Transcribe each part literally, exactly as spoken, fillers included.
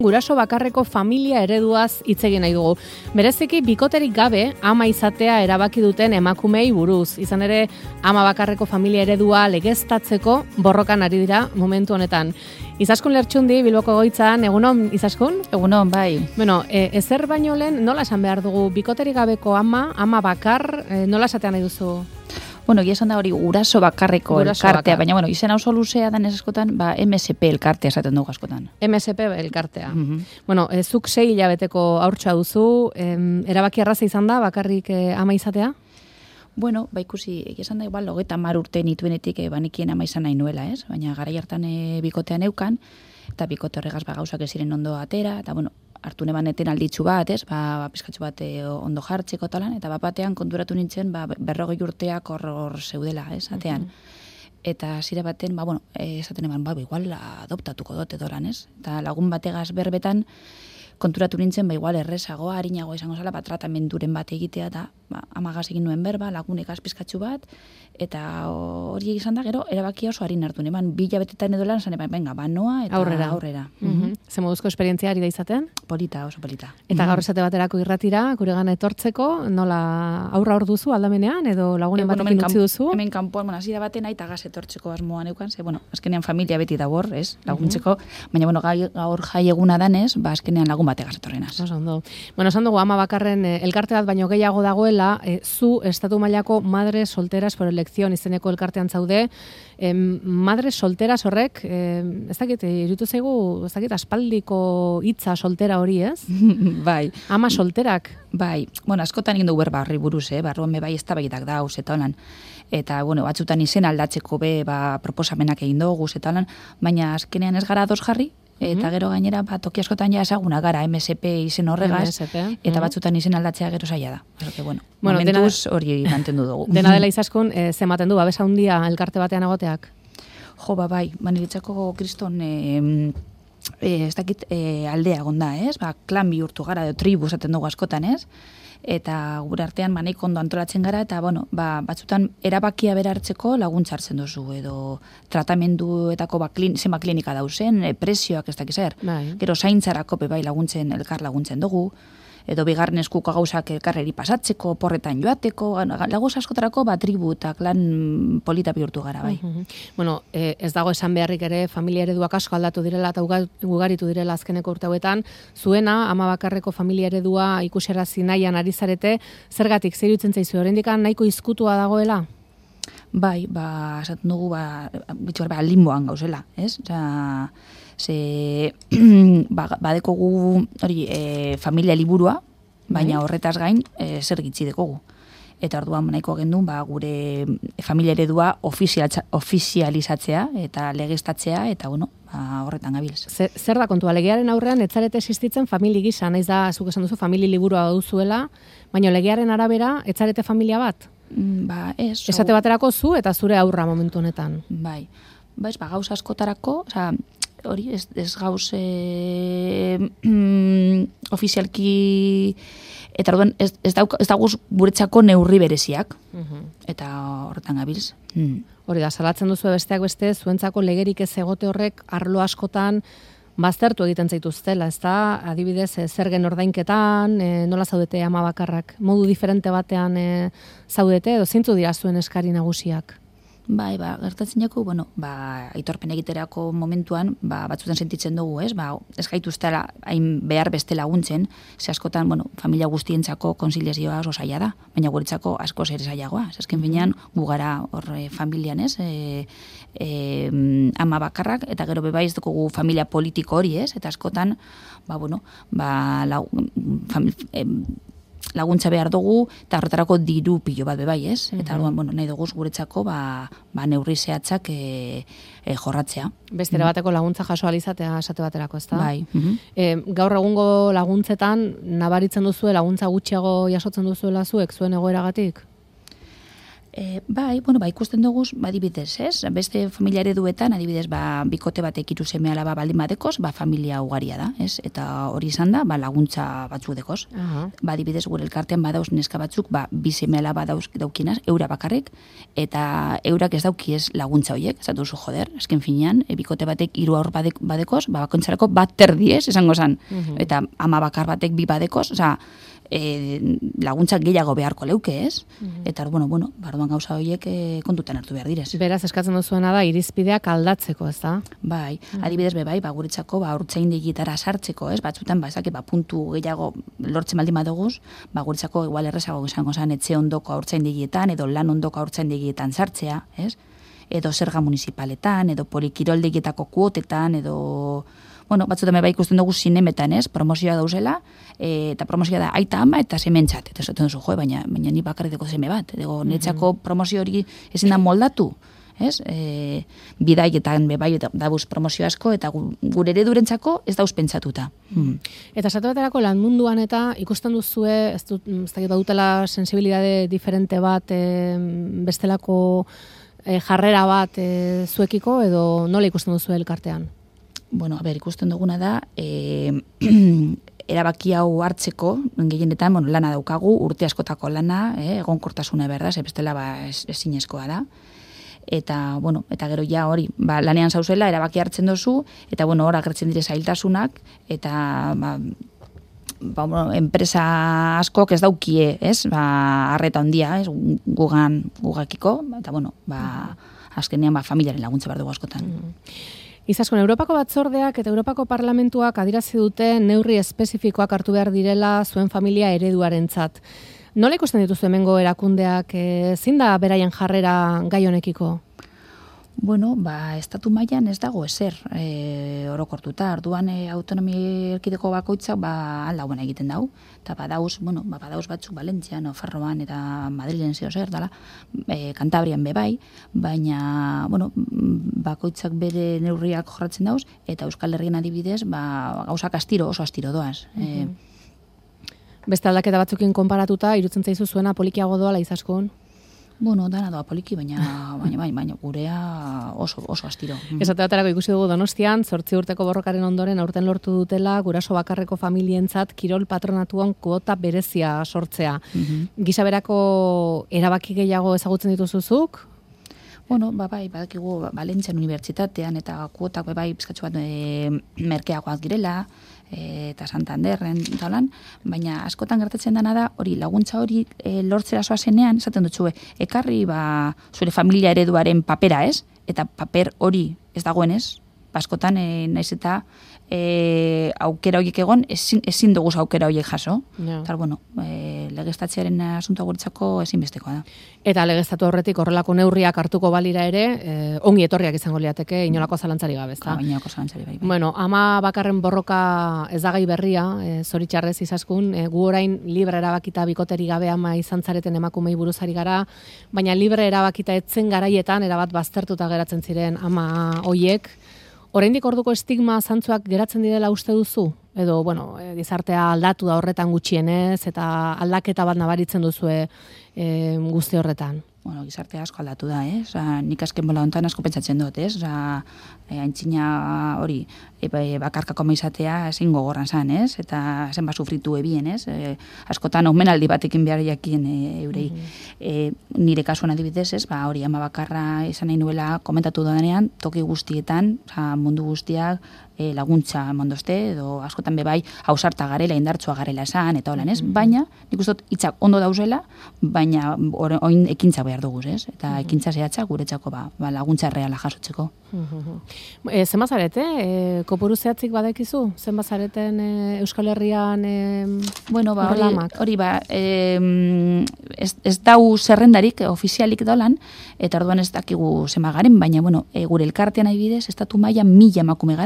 Guraso bakarreko familia ereduaz hitz egin nahi dugu. Bereziki bikoterik gabe ama izatea erabaki duten emakumei buruz. Izan ere, ama bakarreko familia eredua legeztatzeko borrokan ari dira momentu honetan. Izaskun Lertxundi, Bilboko Egoitzan, egunon, Izaskun? Egunon, bai. Bueno, e, ezer baino lehen nola esan behar dugu bikoterik gabeko ama, ama bakar, e, nola esatean nahi duzu? Bueno, esan da hori guraso bakarreko Guraso elkartea, bakar. baina bueno, izena oso luzea den askotan, ba M S P elkartea esaten dugu askotan. M S P elkartea. Mhm. Bueno, e, zuk sei hilabeteko haurtxoa duzu, em, erabaki arraza izan da bakarrik e, ama izatea? Bueno, ba ikusi, egia esan da igual hogeita hamar urte nituenetik e, banikien ama izan nahi nuela, ez? Baina garai hartan e, bikotean eukan, eta bikote horregaz ba gauzak ez ziren ondo atera, eta bueno, hartu neban eten alditzu bat, ez? Ba, ba pizkatxo bat e, ondo jartzeko talan, eta bat batean konturatu nintzen, ba, berrogei urteak hor hor zeudela, ez? Atean. Eta zire baten, ba, bueno, e, esaten eman, ba, igual adoptatuko dut edo lan, ez? Eta lagun bategaz berbetan, konturatu nintzen, ba, igual errezagoa, harinagoa izango zala, ba, tratamenduren bat egitea, eta ba, amagaz egin nuen berba, lagunekaz pizkatxu bat, eta hori izan da, gero, erabakia oso harin hartu neban, bi hilabetetan edo lan, zan eban, venga, ba, noa, eta aurrera. aurrera. Mm-hmm. Ze moduzko esperientzia ari da izaten? Polita, oso polita. Eta gaur esate baterako irratira, gure gana etortzeko, nola aurra hor duzu aldamenean, edo lagunen E, bueno, batekin hemen utzi kan- duzu? Hemen kanpoan, bueno, hasi da baten aita gaz etortzeko asmoan eukan, ze, bueno, azkenean familia beti da hor, ez, laguntzeko, baina, bueno, gai, gaur jai eguna danez, ba, azkenean lagun bategaz etorrenaz. Oso ondo. Bueno, esan dugu ama bakarren eh, elkarte bat baino gehiago dagoela, eh, zu estatu mailako madre solteras por elección izeneko elkartean zaude, eh, madre solteras horrek, eh, ez dakit, irutu zaigu, ez dakit, aspaldiko hitza soltera hori, ez? Bai, Ama solterak. bai, bueno, askotan egin dugu berba horri buruz, eh, barruan be bai eztabaidak da, eta holan. Eta, bueno, batzutan izen aldatzeko be, ba, proposamenak egin dugu, eta holan, baina azkenean ez gara ados jarri, eta gero gainera, ba, toki askotan ja esaguna gara, M S P izen horregaz, M S P, eta mhm. batzutan izen aldatzea gero zaila da. Pero que, bueno, Bueno, momentuz hori mantendu dugu. Dena dela Izaskun, eh, zematen du, babesa handia elkarte batean egoteak? Jo, ba, bai, maniretzako kriston, e, e, ez dakit e, aldea egonda, ez? Ba, klan bihurtu gara, edo tribu esaten dugu askotan, ez? Eta gure artean maneiko ondo antolatzen gara, eta, bueno, ba, batzutan erabakia bera hartzeko laguntza hartzen duzu, edo tratamenduetako ba, klin, zema klinika dauzen, e, presioak ez dakiz er. Bai. Gero zaintzarako be bai laguntzen, elkar laguntzen dugu, edo bigarren eskuko gauzak elkarreri pasatzeko, porretan joateko, lagoz askotarako ba, tribu eta klan polita bihurtu gara, bai. Mhm. Bueno, eh, ez dago esan beharrik ere familia ereduak asko aldatu direla eta uga- ugaritu direla azkeneko urte hauetan. Zuena, ama bakarreko familia eredua ikusarazi nahian ari zarete, zergatik zer iruditzen zaizu, oraindik nahiko izkutua dagoela? Bai, ba, esaten dugu, ba, bitxu ba, limboan gauzela, ez? Osea, ze, ba, badekogu hori e, familia liburua, baina Bai. horretaz gain e, zer gitzi dekogu. Eta orduan nahiko gendun, ba, gure familia eredua ofizialitza- ofizializatzea eta legeztatzea, eta bueno, ba, horretan gabilz. Zer, zer da kontua, legearen aurrean etzarete existitzen famili gisa, naiz da, zuk esan duzu, famili liburua duzuela, baina legearen arabera etzarete familia bat? Mm, Ba, ez. Esate baterako zu eta zure aurra momentu honetan. Bai, ba, ez, ba, gauz askotarako, osea, hori, ez, ez gauz e, mm, ofizialki, eta orduan, ez, ez, dauk, ez dagoz guretzako neurri bereziak, eta horretan gabilz. Mm. Hori da, salatzen duzu besteak beste, zuentzako legerik ez egote horrek arlo askotan baztertu egiten zaituztela, ez da, adibidez, e, zergen ordainketan, e, nola zaudete ama bakarrak, modu diferente batean e, zaudete, edo zeintzu dira zuen eskari nagusiak? Bai, ba, gertatzen jako, bueno, ba, aitorpen egiterako momentuan, ba, batzutan sentitzen dugu, ez? Ba, ez gaituztela hain behar beste laguntzen, ze askotan, bueno, familia guztientzako konziliazioa oso zaila da, baina guretzako asko zer zailagoa. Ez azken finean, gu gara hor e, familian, ez? E, e, ama bakarrak, eta gero bebai ez dugu familia politiko hori, ez? Eta askotan, ba, bueno, ba, lau, fam, e, laguntza behar dugu, eta horretarako diru pilo bat bebai, ez? Eta orduan, bueno, nahi dugu guretzako, ba, ba neurri zehatzak e, e, jorratzea. Bestera bateko laguntza jaso alizatea esate baterako, ez da? Bai. Mhm. E, gaur egungo laguntzetan, nabaritzen duzue, laguntza gutxiago jasotzen duzuela zuek, zuen egoeragatik? E, bai, bueno, ba, ikusten dugu, ba, adibidez, ez? Beste familia ereduetan, adibidez, ba, bikote batek hiru seme alaba baldin badekoz, ba, familia ugaria da, ez? Eta hori izan da, ba, laguntza batzuk dekoz. Uh-huh. Ba, adibidez, gure elkartean badauz neska batzuk, ba, bi seme alaba dauz daukinaz, eura bakarrik, eta eurak ez dauki ez laguntza horiek, ez duzu joder, esken finean, e, bikote batek hiru aur badek, badekoz, ba, bakontzarako bat terdi, ez, esango zan. Uh-huh. Eta ama bakar batek bi badekoz, oza, E, laguntzak gehiago beharko leuke, ez? Mm-hmm. Eta, bueno, bueno, barduan gauza horiek e, kontutan hartu behar direz. Beraz, eskatzen duzuena da, irizpideak aldatzeko, ez da? Bai, mm-hmm. adibidez be, bai, ba, guretzako, ba, urtzaindegietara sartzeko, ez? Batzutan, ba, ezake, ba, puntu gehiago lortzen baldin badoguz, ba, guretzako igual errezago izango zen, etxe ondoko urtzaindegietan, edo lan ondoko urtzaindegietan sartzea, ez? Edo zerga municipaletan, edo polikiroldegietako kuotetan, edo... Bueno, batzutan bai ikusten dugu zinemetan, ez? Promozioa dauzela, e, eta promozioa da aita ama eta sementzat. Eta esaten duzu, jo, baina, baina ni bakarriteko seme bat. Ego, netzako promozio hori ezin da moldatu, ez? E, bidaietan bebai dabuz promozio asko, eta gure eredurentzako ez dauz pentsatuta. Hmm. Eta esatu baterako lan munduan eta ikusten duzue, ez dut, ez da dutela sensibilidade diferente bat, e, bestelako e, jarrera bat e, zuekiko, edo nola ikusten duzu elkartean? Bueno, a ber, ikusten duguna da, e, erabaki hau hartzeko, gehienetan, bueno, lana daukagu, urte askotako lana, eh, egonkortasuna behar da, bestela ba, ezinezkoa da. Eta, bueno, eta gero ja hori, ba, lanean zauzela, erabaki hartzen dozu, eta, bueno, hor agertzen dire zailtasunak, eta, ba, ba, bueno, enpresa askok ez daukie, ez, ba, arreta handia, ez, gugan, gugakiko, eta, bueno, ba, azkenean, ba, familiaren laguntza behar dugu askotan. Mm. Izaskun, Europako batzordeak eta Europako parlamentuak adirazi dute neurri espezifikoak hartu behar direla zuen familia ereduarentzat. Nola ikusten dituzu hemengo erakundeak, e, zein da beraien jarrera gai honekiko? Bueno, ba, estatu mailan ez dago ezer e, orokortuta. Orduan e, autonomi erkideko bakoitzak ba, aldauen egiten dau. Eta badauz, bueno, ba, badauz batzuk Valentzian, Nafarroan eta Madrilen zeo zer, dala, e, Kantabrian bebai, baina, bueno, bakoitzak bere neurriak jorratzen dauz, eta Euskal Herrian adibidez, ba, gauzak astiro, oso astiro doaz. Mm-hmm. e, Beste aldaketa batzukin konparatuta, irutzen zaizu zuena polikiago doala Izaskun? Bueno, dana doa poliki, baina, baina, baina, baina gurea oso, oso astiro. Esate baterako ikusi dugu Donostian, zortzi urteko borrokaren ondoren aurten lortu dutela guraso bakarreko familientzat kirol patronatuan kuota berezia sortzea. Mm-hmm. Gisa berako erabaki gehiago ezagutzen dituzuzuk? Bueno, ba, bai, badakigu Valentzian unibertsitatean eta kuotak bai bizkatxu bat e, merkeagoak girela, e, eta Santanderren talan, baina askotan gertatzen dena da, hori laguntza hori e, lortzera zoazenean, esaten dutxue, ekarri ba, zure familia ereduaren papera, ez? Eta paper hori ez dagoenez, askotan e, naiz eta e, aukera horiek egon, ezin, ezin dugu aukera horiek jaso. Yeah. Eta, bueno, e, legeztatzearen asuntoa guretzako ezinbestekoa da. Eta legeztatu horretik horrelako neurriak hartuko balira ere, e, ongi etorriak izango liateke, inolako zalantzari gabe, ezta? Ba, inolako zalantzari bai, bai. Bueno, ama bakarren borroka ez da gai berria, e, zoritxarrez Izaskun, e, gu orain libre erabakita bikoteri gabe ama izan zareten emakumei buruzari gara, baina libre erabakita etzen garaietan, erabat baztertuta geratzen ziren ama hoiek. Oraindik orduko estigma zantzuak geratzen direla uste duzu? Edo, bueno, e, gizartea aldatu da horretan gutxienez, eta aldaketa bat nabaritzen duzue e, guzti horretan? Bueno, gizartea asko aldatu da, eh? Osa, nik azken bola hontan asko pentsatzen dut, ez? Osa, e, aintzina hori, e, bakarkako maizatea ezin gogorran zan, ez? Eta zenba sufritu ebien, ez? E, askotan omenaldi batekin behar jakien e, eurei. Mm-hmm. e, nire kasuan adibidez, ez? Ba, hori ama bakarra izan nahi nuela komentatu danean, toki guztietan, osa, mundu guztiak, e, laguntza mondozte, edo askotan bebai hausarta garela, indartsua garela esan, eta holan, ez? Mm-hmm. Baina, nik uste dut, hitzak ondo dauzela, baina oin ekintza behar dugu, ez? Eta mm-hmm. ekintza zehatzak guretzako ba, ba, laguntza reala jasotzeko. Mm-hmm. E, zenba zarete? E, kopuru zehatzik badekizu? Zenba zareten e, Euskal Herrian e, bueno, ba, hori, hori ba, e, ez, ez dau zerrendarik, ofizialik dolan, eta orduan ez dakigu zenba garen, baina bueno, e, gure elkartean adibidez, estatu maila mila emakume gara,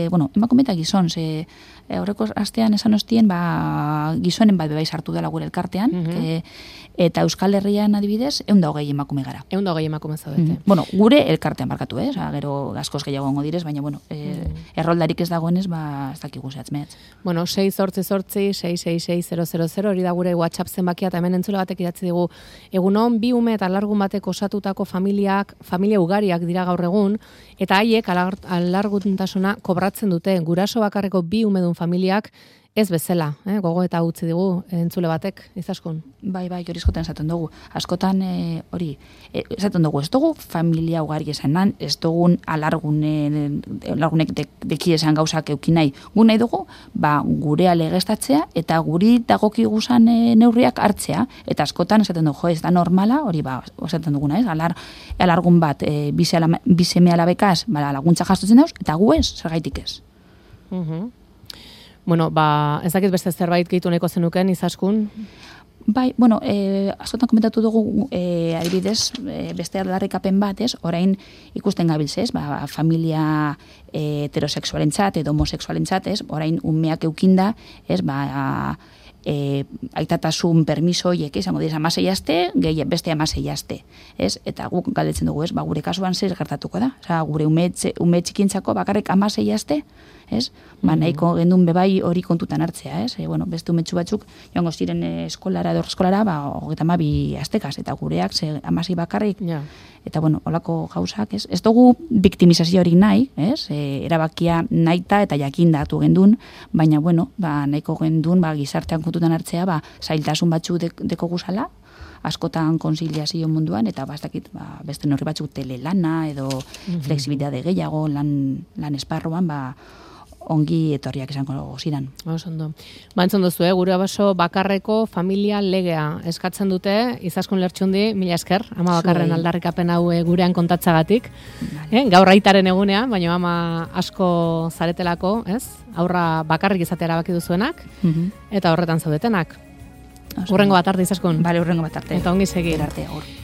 bueno, emakume eta gizon, ze aurreko astean esan ostien, ba, gizonen bat bebai sartu dela gure elkartean, mm -hmm. ke, eta Euskal Herrian adibidez, egun da hogei emakume gara. Egun da hogei emakume zaudete. Mm -hmm. Bueno, gure elkartean barkatu, eh? Osa, gero askoz gehiago gongo direz, baina, bueno, e, mm -hmm. erroldarik ez dagoenez, ba, ez dakigu zehatzmehatz. Bueno, sei zortzi zortzi, sei sei sei zero zero zero, hori da gure WhatsApp zenbakia, eta hemen entzule batek idatzi digu, egunon, bi ume eta alargun batek osatutako familiak, familia ugariak dira gaur egun, eta haiek alarguntasuna kobratzen dute, guraso bakarreko bi umedun familiak ez bezala, eh? Gogo eta utzi digu entzule batek, Izaskun. Bai, bai, hori eskotan esaten dugu. Askotan e, hori, e, esaten dugu, ez dugu familia ugari esanan, ez dugun alargunen, alargunek de, deki esan gauzak eukin nahi. Gu nahi dugu, ba, gurea legeztatzea eta guri dagoki guzan e, neurriak hartzea. Eta askotan esaten dugu, jo, ez da normala, hori ba, esaten duguna, ez? Alar, alargun bat, e, bizeme alabekaz, ba, laguntza jastotzen dauz, eta gu ez, zergaitik ez. Mhm. Bueno, ba, ez dakit beste zerbait gehitu nahiko zenuken, Izaskun? Bai, bueno, e, askotan komentatu dugu, e, adibidez, e, beste aldarrikapen bat, ez, orain ikusten gabiltz, ez, ba, familia e, heterosexualentzat edo homosexualentzat, ez, orain umeak eukinda, ez, ba, e, aitatasun permiso hiek, izango dira, amasei aste, gehi beste amasei aste, ez, eta guk galdetzen dugu, ez, ba, gure kasuan zer gertatuko da, oza, gure ume, ume txikintzako bakarrik amasei aste, ez? Ba, nahiko gendun bebai hori kontutan hartzea, ez? E, bueno, beste umetxu batzuk, joango ziren eskolara edo eskolara, ba, hogeita hamabi astekaz, eta gureak ze amasi bakarrik, ja. Eta, bueno, holako gauzak, ez? Ez dugu biktimizazio hori nahi, ez? E, erabakia nahita eta jakinda atu gendun, baina, bueno, ba, nahiko gendun, ba, gizartean kontutan hartzea, ba, zailtasun batzuk de, deko guzala, askotan konsiliazio munduan, eta bastakit, ba, beste norri batzuk telelana, edo mm-hmm. flexibilitate gehiago, lan, lan esparruan, ba, ongi etorriak esango ziren. Osondo. Ba, entzun duzu, eh? Gure baso bakarreko familia legea eskatzen dute, Izaskun Lertxundi, mila esker, ama bakarren aldarrikapen hau gurean kontatzagatik. Vale. Eh? Gaur aitaren egunean, baina ama asko zaretelako, ez? Aurra bakarrik izatea erabaki duzuenak, mm-hmm. eta horretan zaudetenak. Urrengo bat arte, Izaskun. Bale, urrengo bat arte. Eta ongi segi. Arte, agur.